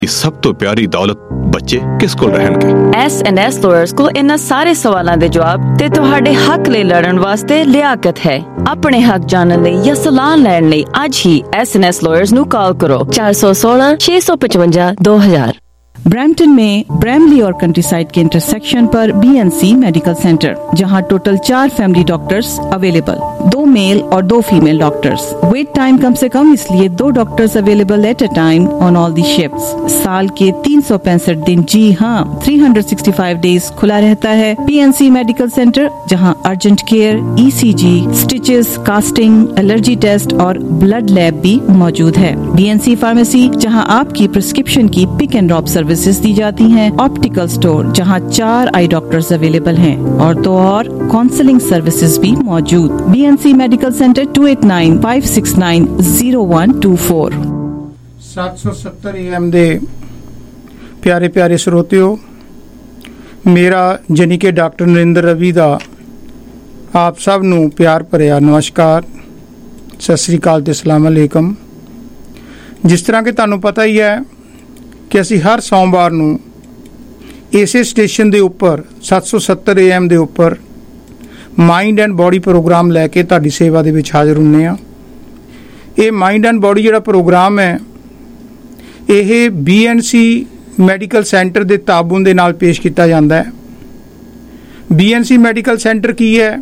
ਸਭ ਤੋਂ ਪਿਆਰੀ ਦੌਲਤ ਬੱਚੇ ਕਿਸ ਕੋਲ ਰਹਿਣਗੇ? S&S ਲਾਇਰਸ ਕੋਲ ਇਹਨਾਂ ਸਾਰੇ ਸਵਾਲਾਂ ਦੇ ਜਵਾਬ ਤੇ ਤੁਹਾਡੇ ਹੱਕ ਲਈ ਲੜਨ ਵਾਸਤੇ ਲਿਆਕਤ ਹੈ। ਆਪਣੇ ਹੱਕ ਜਾਣਨ ਲਈ ਜਾਂ ਸਲਾਹ ਲੈਣ ਲਈ ਅੱਜ ਹੀ S&S ਲਾਇਰਸ ਨੂੰ ਕਾਲ ਕਰੋ 416 655 2000। ब्रैम्पटन में ब्रैमली और कंट्रीसाइड के इंटरसेक्शन पर BNC मेडिकल सेंटर, जहां total 4 family doctors available, 2 male और 2 फीमेल डॉक्टर्स। वेट टाइम कम से कम, इसलिए 2 doctors available at a time on all the shifts. साल के 365 दिन, जी हाँ 365 डेज खुला रहता है BNC मेडिकल सेंटर, जहां urgent care, ECG, stitches, casting, allergy test और ब्लड लैब भी मौजूद है। BNC फार्मेसी, जहां आपकी प्रिस्क्रिप्शन की पिक एंड ड्रॉप सर्विसेज दी जाती हैं। ऑप्टिकल स्टोर, जहां 4 आई डॉक्टर्स अवेलेबल हैं, और तो और काउंसलिंग सर्विसेज भी मौजूद। BNC medical centre 2895690124। 770 AM ਦੇ ਪਿਆਰੇ ਪਿਆਰੇ ਸਰੋਤਿਓ, ਮੇਰਾ ਜਾਨੀ ਕਿ ਡਾਕਟਰ ਨਰਿੰਦਰ ਰਵੀ ਦਾ ਆਪ ਸਭ ਨੂੰ ਪਿਆਰ ਭਰਿਆ ਨਮਸਕਾਰ, ਸਤਿ ਸ੍ਰੀ ਅਕਾਲ ਤੇ ਸਲਾਮ ਅਲੈਕਮ। ਜਿਸ ਤਰ੍ਹਾਂ ਕਿ ਤੁਹਾਨੂੰ ਪਤਾ ਹੀ ਹੈ ਕਿ ਅਸੀਂ ਹਰ ਸੋਮਵਾਰ ਨੂੰ ਇਸੇ ਸਟੇਸ਼ਨ ਦੇ ਉੱਪਰ 770 AM ਦੇ ਉੱਪਰ ਮਾਈਂਡ ਐਂਡ ਬੋਡੀ ਪ੍ਰੋਗਰਾਮ ਲੈ ਕੇ ਤੁਹਾਡੀ ਸੇਵਾ ਦੇ ਵਿੱਚ ਹਾਜ਼ਰ ਹੁੰਦੇ ਹਾਂ। ਇਹ ਮਾਈਂਡ ਐਂਡ ਬੋਡੀ ਜਿਹੜਾ ਪ੍ਰੋਗਰਾਮ ਹੈ, ਇਹ BNC ਮੈਡੀਕਲ ਸੈਂਟਰ ਦੇ ਤਾਬੂਨ ਦੇ ਨਾਲ ਪੇਸ਼ ਕੀਤਾ ਜਾਂਦਾ ਹੈ। BNC ਮੈਡੀਕਲ ਸੈਂਟਰ ਕੀ ਹੈ?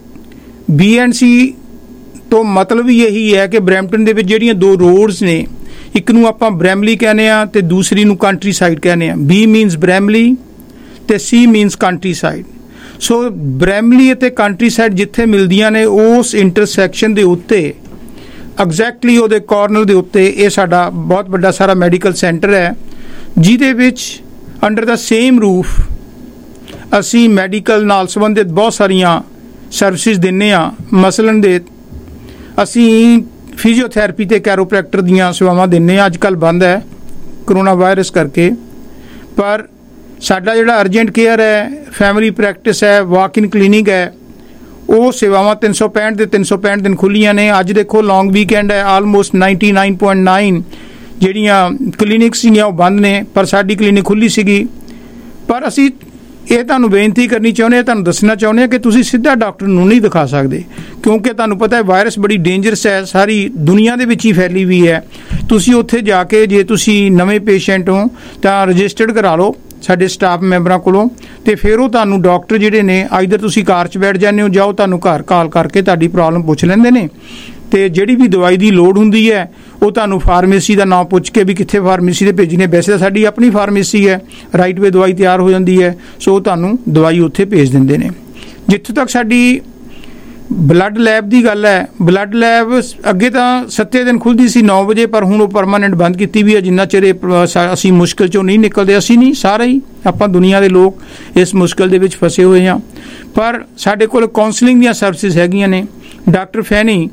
BNC ਤੋਂ ਮਤਲਬ ਹੀ ਇਹੀ ਹੈ ਕਿ ਬਰੈਂਪਟਨ ਦੇ ਵਿੱਚ ਜਿਹੜੀਆਂ 2 ਰੋਡਸ ਨੇ, ਇੱਕ ਨੂੰ ਆਪਾਂ ਬ੍ਰੈਮਲੀ ਕਹਿੰਦੇ ਆ ਤੇ ਦੂਸਰੀ ਨੂੰ ਕੰਟਰੀ ਸਾਈਡ ਕਹਿੰਦੇ ਆ। B ਮੀਨਸ ਬ੍ਰੈਮਲੀ ਤੇ C means country side. So Bramley ਅਤੇ ਕੰਟਰੀ ਸਾਈਡ ਜਿੱਥੇ ਮਿਲਦੀਆਂ ਨੇ, ਉਸ ਇੰਟਰਸੈਕਸ਼ਨ ਦੇ ਉੱਤੇ ਐਗਜ਼ੈਕਟਲੀ ਉਹਦੇ ਕਾਰਨਰ ਦੇ ਉੱਤੇ ਇਹ ਸਾਡਾ ਬਹੁਤ ਵੱਡਾ ਸਾਰਾ ਮੈਡੀਕਲ ਸੈਂਟਰ ਹੈ, ਜਿਹਦੇ ਵਿੱਚ ਅੰਡਰ ਦਾ ਸੇਮ ਰੂਫ ਅਸੀਂ ਮੈਡੀਕਲ ਨਾਲ ਸੰਬੰਧਿਤ ਬਹੁਤ ਸਾਰੀਆਂ ਸਰਵਿਸਿਜ਼ ਦਿੰਦੇ ਹਾਂ। ਮਸਲਨ ਦੇ ਅਸੀਂ ਫਿਜ਼ੀਓਥੈਰੇਪੀ ਤੇ ਕੈਰੋਪ੍ਰੈਕਟਰ ਦੀਆਂ ਸੇਵਾਵਾਂ ਦਿੰਦੇ ਹਾਂ। ਅੱਜ ਕੱਲ੍ਹ ਬੰਦ ਹੈ ਕਰੋਨਾ ਵਾਇਰਸ ਕਰਕੇ, ਪਰ ਸਾਡਾ ਜਿਹੜਾ ਅਰਜੈਂਟ ਕੇਅਰ ਹੈ, ਫੈਮਿਲੀ ਪ੍ਰੈਕਟਿਸ ਹੈ, ਵਾਕ ਇਨ ਕਲੀਨਿਕ ਹੈ, ਉਹ ਸੇਵਾਵਾਂ 365 ਦੇ 365 ਦਿਨ ਖੁੱਲ੍ਹੀਆਂ ਨੇ। ਅੱਜ ਦੇਖੋ ਲੌਂਗ ਵੀਕਐਂਡ ਹੈ, ਆਲਮੋਸਟ 99.9 ਜਿਹੜੀਆਂ ਕਲੀਨਿਕਸ ਸੀਗੀਆਂ ਉਹ ਬੰਦ ਨੇ, ਪਰ ਸਾਡੀ ਕਲੀਨਿਕ ਖੁੱਲ੍ਹੀ ਸੀਗੀ। ਪਰ ਅਸੀਂ ਇਹ ਤੁਹਾਨੂੰ ਬੇਨਤੀ ਕਰਨੀ ਚਾਹੁੰਦੇ ਹਾਂ, ਤੁਹਾਨੂੰ ਦੱਸਣਾ ਚਾਹੁੰਦੇ ਹਾਂ ਕਿ ਤੁਸੀਂ ਸਿੱਧਾ ਡਾਕਟਰ ਨੂੰ ਨਹੀਂ ਦਿਖਾ ਸਕਦੇ, ਕਿਉਂਕਿ ਤੁਹਾਨੂੰ ਪਤਾ ਹੈ ਵਾਇਰਸ ਬੜੀ ਡੇਂਜਰਸ ਹੈ, ਸਾਰੀ ਦੁਨੀਆ ਦੇ ਵਿੱਚ ਹੀ ਫੈਲੀ ਹੋਈ ਹੈ। ਤੁਸੀਂ ਉੱਥੇ ਜਾ ਕੇ ਜੇ ਤੁਸੀਂ ਨਵੇਂ ਪੇਸ਼ੈਂਟ ਹੋ ਤਾਂ ਰਜਿਸਟਰਡ ਕਰਾ ਲਓ ਸਾਡੇ ਸਟਾਫ ਮੈਂਬਰਾਂ ਕੋਲੋਂ, ਤੇ ਫਿਰ ਉਹ ਤੁਹਾਨੂੰ ਡਾਕਟਰ ਜਿਹੜੇ ਨੇ, ਆਈਦਰ ਤੁਸੀਂ ਕਾਰ 'ਚ ਬੈਠ ਜਾਂਦੇ ਹੋ ਜਾਂ ਉਹ ਤੁਹਾਨੂੰ ਘਰ ਕਾਲ ਕਰਕੇ ਤੁਹਾਡੀ ਪ੍ਰੋਬਲਮ ਪੁੱਛ ਲੈਂਦੇ ਨੇ, ਤੇ ਜਿਹੜੀ ਵੀ ਦਵਾਈ ਦੀ ਲੋੜ ਹੁੰਦੀ ਹੈ ਉਹ ਤੁਹਾਨੂੰ ਫਾਰਮੇਸੀ ਦਾ ਨਾਮ ਪੁੱਛ ਕੇ ਵੀ ਕਿੱਥੇ ਫਾਰਮੇਸੀ ਦੇ ਭੇਜਣੀ ਹੈ। ਵੈਸੇ ਤਾਂ ਸਾਡੀ ਆਪਣੀ ਫਾਰਮੇਸੀ ਹੈ, ਰਾਈਟ ਵੇ ਦਵਾਈ ਤਿਆਰ ਹੋ ਜਾਂਦੀ ਹੈ, ਸੋ ਉਹ ਤੁਹਾਨੂੰ ਦਵਾਈ ਉੱਥੇ ਭੇਜ ਦਿੰਦੇ ਨੇ। ਜਿੱਥੋਂ ਤੱਕ ਸਾਡੀ ਬਲੱਡ ਲੈਬ ਦੀ ਗੱਲ ਹੈ, ਬਲੱਡ ਲੈਬ ਅੱਗੇ ਤਾਂ 7 ਦਿਨ ਖੁੱਲ੍ਹਦੀ ਸੀ 9 ਵਜੇ, ਪਰ ਹੁਣ ਉਹ ਪਰਮਾਨੈਂਟ ਬੰਦ ਕੀਤੀ ਵੀ ਹੈ। ਜਿੰਨਾ ਚਿਰ ਅਸੀਂ ਮੁਸ਼ਕਿਲ 'ਚੋਂ ਨਹੀਂ ਨਿਕਲਦੇ, ਅਸੀਂ ਨਹੀਂ, ਸਾਰੇ ਹੀ ਆਪਾਂ ਦੁਨੀਆ ਦੇ ਲੋਕ ਇਸ ਮੁਸ਼ਕਿਲ ਦੇ ਵਿੱਚ ਫਸੇ ਹੋਏ ਹਾਂ। ਪਰ ਸਾਡੇ ਕੋਲ ਕਾਉਂਸਲਿੰਗ ਦੀਆਂ ਸਰਵਿਸਿਜ਼ ਹੈਗੀਆਂ ਨੇ। ਡਾਕਟਰ ਫੈਨੀ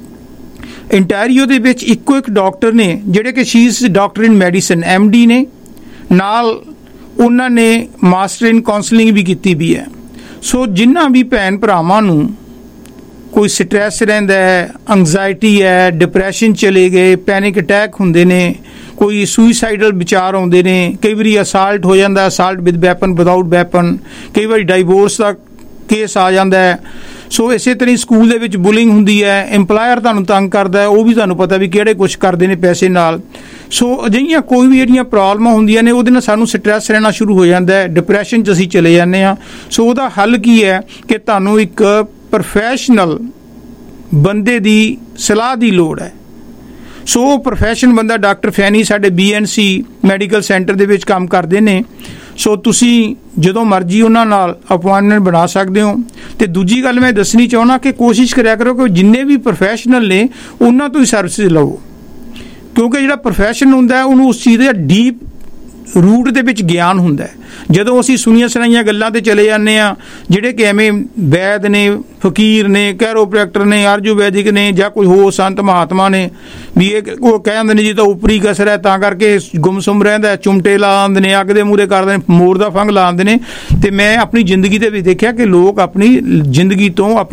ਇੰਟੈਰੀਓ ਦੇ ਵਿੱਚ ਇੱਕੋ ਇੱਕ ਡਾਕਟਰ ਨੇ ਜਿਹੜੇ ਕਿ she is doctor in medicine, MD ਨੇ, ਨਾਲ ਉਹਨਾਂ ਨੇ ਮਾਸਟਰ ਇਨ ਕਾਉਂਸਲਿੰਗ ਵੀ ਕੀਤੀ ਵੀ ਹੈ। ਸੋ ਜਿਨ੍ਹਾਂ ਵੀ ਭੈਣ ਭਰਾਵਾਂ ਨੂੰ ਕੋਈ ਸਟ੍ਰੈਸ ਰਹਿੰਦਾ ਹੈ, ਐਂਗਜ਼ਾਇਟੀ ਹੈ, ਡਿਪਰੈਸ਼ਨ ਚਲੇ ਗਏ, ਪੈਨਿਕ ਅਟੈਕ ਹੁੰਦੇ ਨੇ, ਕੋਈ ਸੁਈਸਾਈਡਲ ਵਿਚਾਰ ਆਉਂਦੇ ਨੇ, ਕਈ ਵਾਰੀ ਅਸਾਲਟ ਹੋ ਜਾਂਦਾ, assault with weapon, without weapon, ਕਈ ਵਾਰੀ ਡਾਈਵੋਰਸ ਦਾ ਕੇਸ ਆ ਜਾਂਦਾ ਹੈ। ਸੋ ਇਸੇ ਤਰ੍ਹਾਂ ਸਕੂਲ ਦੇ ਵਿੱਚ ਬੁਲਿੰਗ ਹੁੰਦੀ ਹੈ, ਇੰਪਲਾਇਰ ਤੁਹਾਨੂੰ ਤੰਗ ਕਰਦਾ ਹੈ, ਉਹ ਵੀ ਤੁਹਾਨੂੰ ਪਤਾ ਵੀ ਕਿਹੜੇ ਕੁਛ ਕਰਦੇ ਨੇ ਪੈਸੇ ਨਾਲ। ਸੋ ਅਜਿਹੀਆਂ ਕੋਈ ਵੀ ਜਿਹੜੀਆਂ ਪ੍ਰੋਬਲਮਾਂ ਹੁੰਦੀਆਂ ਨੇ, ਉਹਦੇ ਨਾਲ ਸਾਨੂੰ ਸਟ੍ਰੈਸ ਰਹਿਣਾ ਸ਼ੁਰੂ ਹੋ ਜਾਂਦਾ ਹੈ, ਡਿਪਰੈਸ਼ਨ 'ਚ ਅਸੀਂ ਚਲੇ ਜਾਂਦੇ ਹਾਂ। ਸੋ ਉਹਦਾ ਹੱਲ ਕੀ ਹੈ ਕਿ ਤੁਹਾਨੂੰ ਇੱਕ ਪ੍ਰੋਫੈਸ਼ਨਲ ਬੰਦੇ ਦੀ ਸਲਾਹ ਦੀ ਲੋੜ ਹੈ। ਸੋ ਉਹ ਪ੍ਰੋਫੈਸ਼ਨਲ ਬੰਦਾ ਡਾਕਟਰ ਫੈਨੀ ਸਾਡੇ BNC ਮੈਡੀਕਲ ਸੈਂਟਰ ਦੇ ਵਿੱਚ ਕੰਮ ਕਰਦੇ ਨੇ। ਸੋ ਤੁਸੀਂ ਜਦੋਂ ਮਰਜ਼ੀ ਉਹਨਾਂ ਨਾਲ ਅਪੁਆਇੰਟਮੈਂਟ ਬਣਾ ਸਕਦੇ ਹੋ। ਅਤੇ ਦੂਜੀ ਗੱਲ ਮੈਂ ਦੱਸਣੀ ਚਾਹੁੰਦਾ ਕਿ ਕੋਸ਼ਿਸ਼ ਕਰਿਆ ਕਰੋ ਕਿ ਜਿੰਨੇ ਵੀ ਪ੍ਰੋਫੈਸ਼ਨਲ ਨੇ ਉਹਨਾਂ ਤੋਂ ਹੀ ਸਰਵਿਸਿਜ਼ ਲਵੋ, ਕਿਉਂਕਿ ਜਿਹੜਾ ਪ੍ਰੋਫੈਸ਼ਨ ਹੁੰਦਾ ਉਹਨੂੰ ਉਸ ਚੀਜ਼ ਦਾ ਡੀਪ ਰੂਟ ਦੇ ਵਿੱਚ ਗਿਆਨ ਹੁੰਦਾ ਹੈ। ਜਦੋਂ ਅਸੀਂ ਸੁਣੀਆਂ ਸੁਣਾਈਆਂ ਗੱਲਾਂ 'ਤੇ ਚਲੇ ਜਾਂਦੇ ਹਾਂ, ਜਿਹੜੇ ਕਿ ਐਵੇਂ ਵੈਦ ਨੇ, ਫਕੀਰ ਨੇ, ਕੈਰੋਪ੍ਰੈਕਟਰ ਨੇ, ਆਯੁਰਵੈਦਿਕ ਨੇ, ਜਾਂ ਕੋਈ ਹੋਰ ਸੰਤ ਮਹਾਤਮਾ ਨੇ, ਵੀ ਇਹ ਉਹ ਕਹਿ ਦਿੰਦੇ ਨੇ ਜੀ ਤਾਂ ਉਪਰੀ ਕਸਰ ਹੈ ਤਾਂ ਕਰਕੇ ਗੁੰਮਸੁੰਮ ਰਹਿੰਦਾ, ਚੁੰਮਟੇ ਲਾ ਆਉਂਦੇ ਨੇ, ਅੱਗ ਦੇ ਮੂਹਰੇ ਕਰਦੇ ਨੇ, ਮੋਰ ਦਾ ਫੰਗ ਲਾ ਆਉਂਦੇ ਨੇ। ਅਤੇ ਮੈਂ ਆਪਣੀ ਜ਼ਿੰਦਗੀ ਦੇ ਵਿੱਚ ਦੇਖਿਆ ਕਿ ਲੋਕ ਆਪਣੀ ਜ਼ਿੰਦਗੀ ਤੋਂ